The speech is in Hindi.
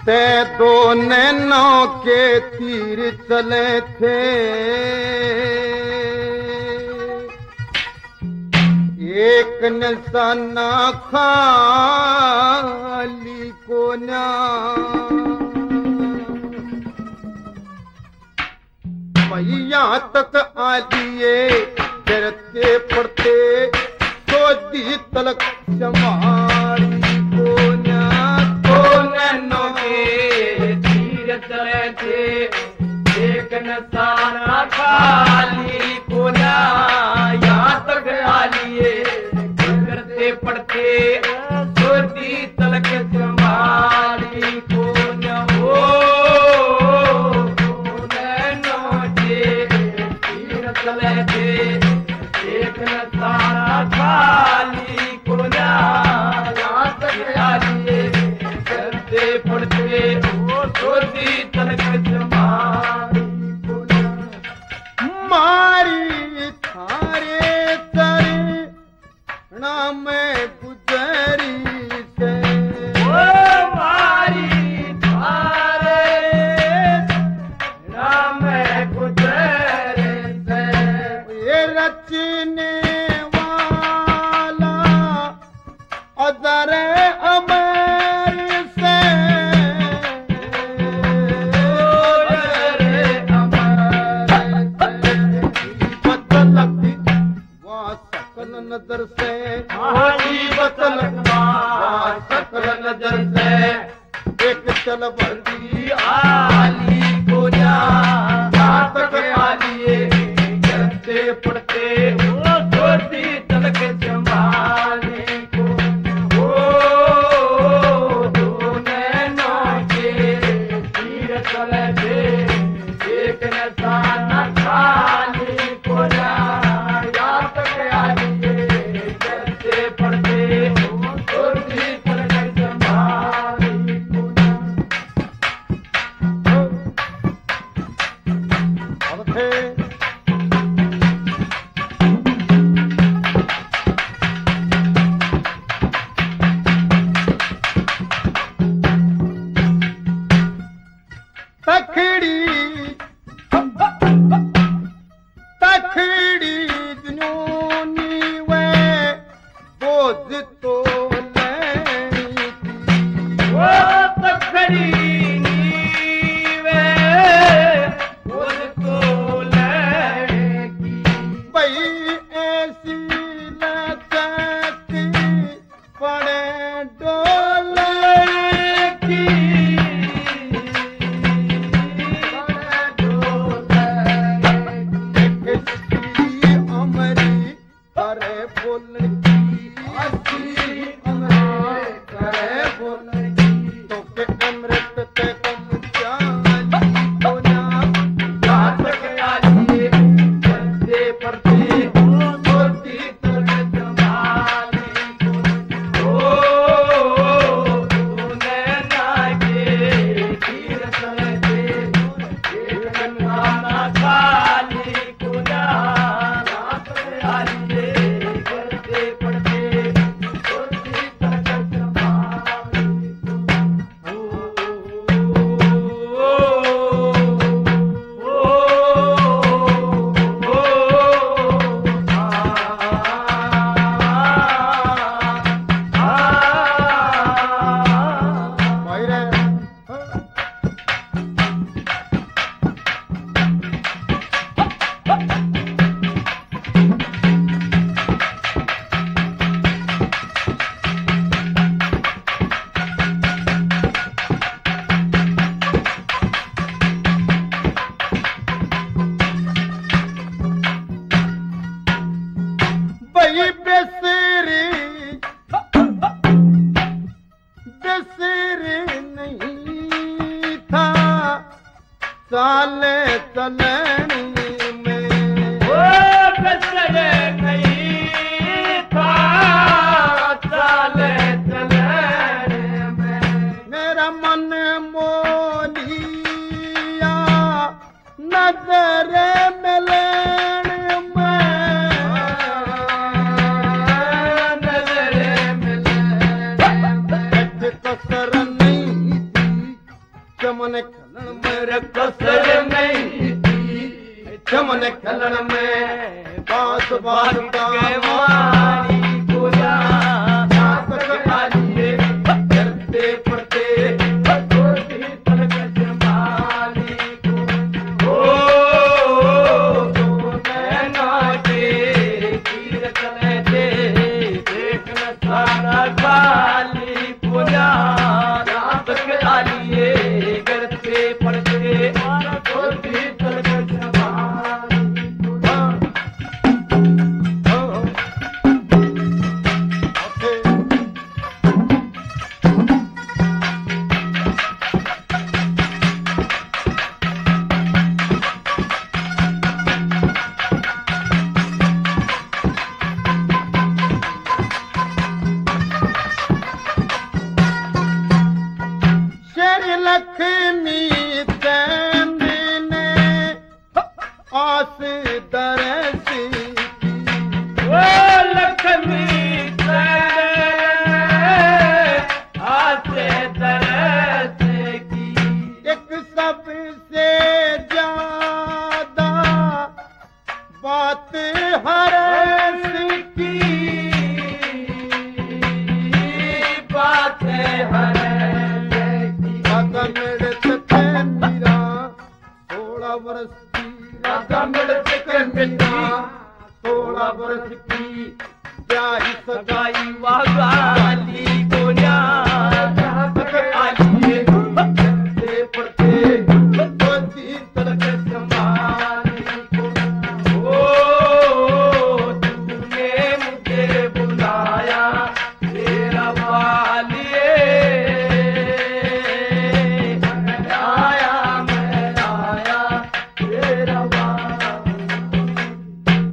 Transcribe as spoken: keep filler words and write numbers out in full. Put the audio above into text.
ते दो नैनों के तीर चले थे, एक निशाना खाली को ना यहाँ तक आ लिए डरते पड़ते सोदी तलक जमारी को ना दो नैनों के तीर चले थे, एक निशाना खाली को ना यहाँ तक आ लिए डरते पड़ते सोदी तलक जमारी को ना हो चले थे, एक नजारा खाली को ना यहाँ तक आ लिए डरते पड़ते सोती तलक जमारी को ना मारी थारे तरे नाम गुजरी से ओ मारी थारे नाम गुजरी रचने वाला अदर अमर से बतलती वहाँ सकल नजर से बतलती वहाँ सकल नजर से एक चल बंदी आली को जा तक आलिए डरते पड़ते सोती तलक जमाने को ओ दो नैनों के तीर चले थे, एक निशाना खाली को ना यहाँ तक आलिए डरते पड़ते सोती तलक जमाने को थे तखड़ी तखड़ी जनूनी वे बोझ तो लेनी थी, वो तखड़ी नीवे बोझ तो लेगी, भाई ऐसी लचकी पड़े डोले की अमरी करे बोलकी करे बोलकी तो के अमृत ते कम जानी को ना यहाँ तक आलिए डरते पड़ते सोती तलक जमाने को ओ दो नैना के तीर चले थे, एक निशाना खाली को ना यहाँ तक आलिए डरते पड़ते सोती तलक जमाने को ओ भाई रे भाई बेसरी बेसरी नहीं था चाले चलनी में ओ कसरे नहीं था चाले चलने में, मेरा मन मोलिया नजर मिलन में नजरे मिले कसर नहीं थी चमन खलन में कसर नहीं चमन खलन में बास बास के मारी पूजा नाटक आलिए करते पड़ते छोटी तलक जमाली को ओ तो नैना के तीर चले दे देखना सारा काली पूजा नाटक आलिए करते पड़ते छोटी तलक जमाली लक्ष्मी मैंने आस दरसी ओ लक्ष्मी